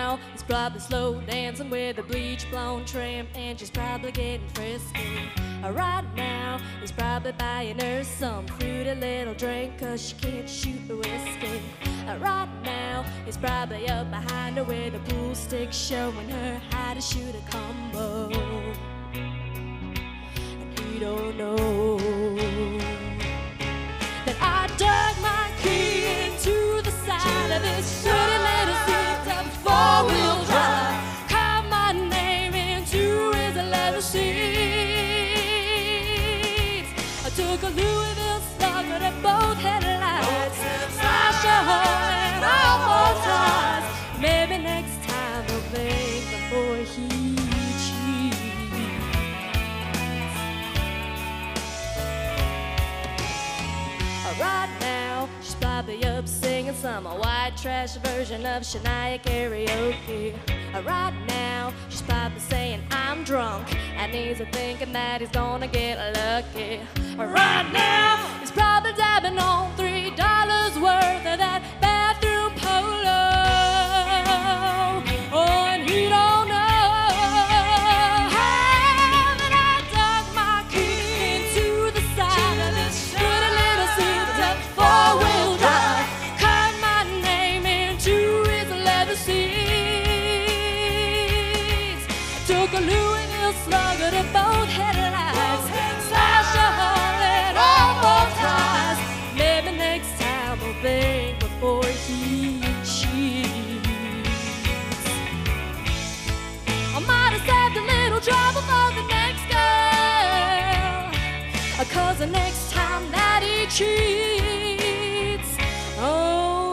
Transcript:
now, he's probably slow dancing with a bleach blonde trim, and she's probably getting frisky. Right now, he's probably buying her some fruity little drink, 'cause she can't shoot the whiskey. Right now, he's probably up behind her with a pool stick, showing her how to shoot a combo. And he don't know that I dug my key into the side of his pretty little seat, four-wheel drive, carved my name into his leather seats. I took a Louisville slugger to both headlights, slashed a hole in all four tires. Maybe next time he'll think before he cheats. Right now, she's probably up singing some white trash version of Shania karaoke. Right now, she's probably saying I'm drunk, and he's thinking that he's gonna get lucky. Right now, he's probably dabbing on $3 worth of that bathroom polo. Oh, and he don't know that I dug my key into the side of this pretty little seat, four-wheel drive, carved my name into his leather seats. Took a Louisville slugger to both headlights, slashed a hole in all four tires. Maybe next time I'll think before he cheats. I might have saved a little trouble for the next girl, 'cause the next time that he cheats, oh,